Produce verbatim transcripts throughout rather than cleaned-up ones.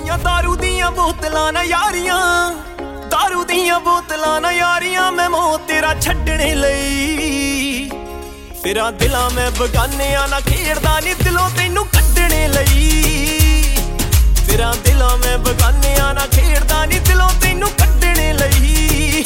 ਪਈਆਂ ਦਾਰੂ ਦੀਆਂ ਬੋਤਲਾਂ ਨਾ ਯਾਰੀਆਂ, ਦਾਰੂ ਦੀਆਂ ਬੋਤਲਾਂ ਨਾ ਯਾਰੀਆਂ, ਮੈਂ ਮੋਹ ਤੇਰਾ ਛੱਡਣੇ ਲਈ ਫਿਰਾਂ ਦਿਲਾਂ ਮੈਂ ਬਗਾਨਿਆਂ ਨਾ ਖੇਡਦਾ ਨੀ ਦਿਲੋਂ ਤੈਨੂੰ ਕੱਢਣੇ ਲਈ ਫਿਰਾਂ ਦਿਲਾਂ ਮੈਂ ਬਗਾਨਿਆਂ ਨਾ ਖੇਡਦਾ ਨੀ ਦਿਲੋਂ ਤੈਨੂੰ ਕੱਢਣੇ ਲਈ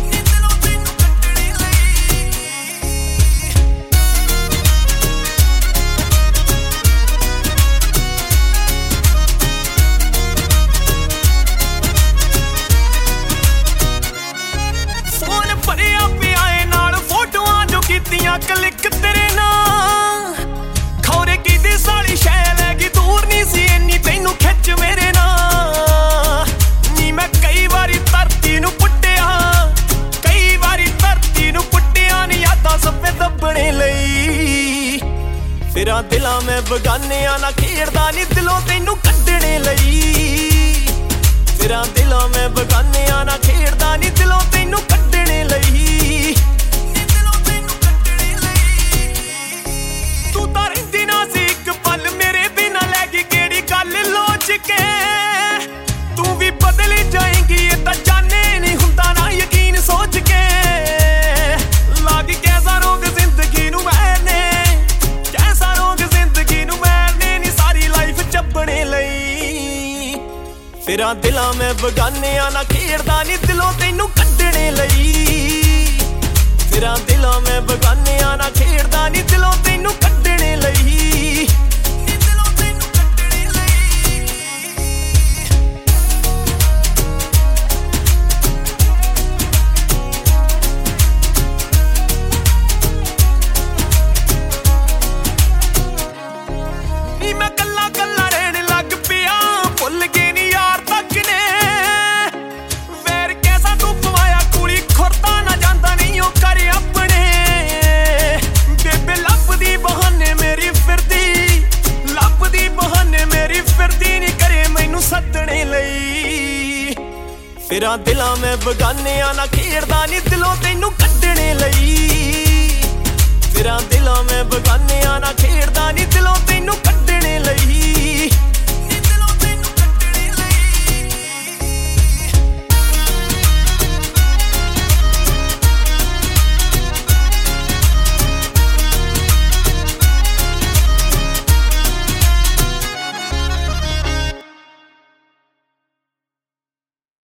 ਕਲਿੱਕ ਤੇਰੇ ਨਾਲ ਖੌਰੇ ਕਿਹਦੀ ਸਾਲੀ ਸ਼ੈ ਲੈ ਗਈ ਦੂਰ ਨਹੀਂ ਸੀ ਇੰਨੀ ਤੈਨੂੰ ਖਿੱਚ ਮੇਰੇ ਨਾਲ ਨੀ ਮੈਂ ਕਈ ਵਾਰੀ ਧਰਤੀ ਨੂੰ ਪੁੱਟਿਆ ਕਈ ਵਾਰੀ ਧਰਤੀ ਨੂੰ ਪੁੱਟਿਆ ਨੀ ਯਾਦਾਂ ਸੱਪੇ ਦੱਬਣੇ ਲਈ ਫਿਰਾਂ ਦਿਲਾਂ ਮੈਂ ਬਗਾਨਿਆਂ ਨਾ ਖੇਡਦਾ ਨੀ ਦਿਲੋਂ ਤੈਨੂੰ ਕੱਢਣੇ ਲਈ ਫਿਰਾਂ ਦਿਲਾਂ ਮੈਂ ਬਗਾਨਿਆਂ ਨਾ ਖੇਡਦਾ ਨੀ ਦਿਲੋਂ ਤੈਨੂੰ ਕੱਢਣੇ ਲਈ ਤੂੰ ਵੀ ਬਦਲ ਜਾਏਂਗੀ ਇਹ ਤਾਂ ਜਾਣੇ ਨਹੀਂ ਹੁੰਦਾ ਨਾ ਯਕੀਨ ਸੋਚ ਕੇ ਲੱਗ ਕੈਸਾ ਰੋਗ ਜ਼ਿੰਦਗੀ ਨੂੰ ਮੈਨੇ ਕੈਸਾ ਰੋਗ ਜ਼ਿੰਦਗੀ ਨੂੰ ਮੈਨੇ ਨੀ ਸਾਰੀ ਲਾਈਫ ਚੱਬਣੇ ਲਈ ਫਿਰਾਂ ਦਿਲਾਂ ਮੈਂ ਬਗਾਨਿਆਂ ਨਾ ਖੇਡਦਾ ਨੀ ਦਿਲੋਂ ਤੈਨੂੰ ਕੱਢਣੇ ਲਈ ਫਿਰਾਂ ਦਿਲਾਂ ਮੈਂ ਬਗਾਨਿਆਂ ਨਾ ਖੇਡਦਾ ਨੀ ਦਿਲੋਂ ਤੈਨੂੰ ਕੱਢਣੇ ਲਈ ਫਿਰਾਂ ਦਿਲਾਂ ਮੈਂ ਬਗਾਨਿਆਂ ਨਾ ਖੇਡਦਾ ਨੀ ਦਿਲੋਂ ਤੈਨੂੰ ਕੱਢਣੇ ਲਈ ਫਿਰਾਂ ਦਿਲਾਂ ਮੈਂ ਬਗਾਨਿਆਂ ਨਾ ਖੇਡਦਾ ਨੀ ਦਿਲੋਂ ਤੈਨੂੰ ਕੱਢਣੇ ਲਈ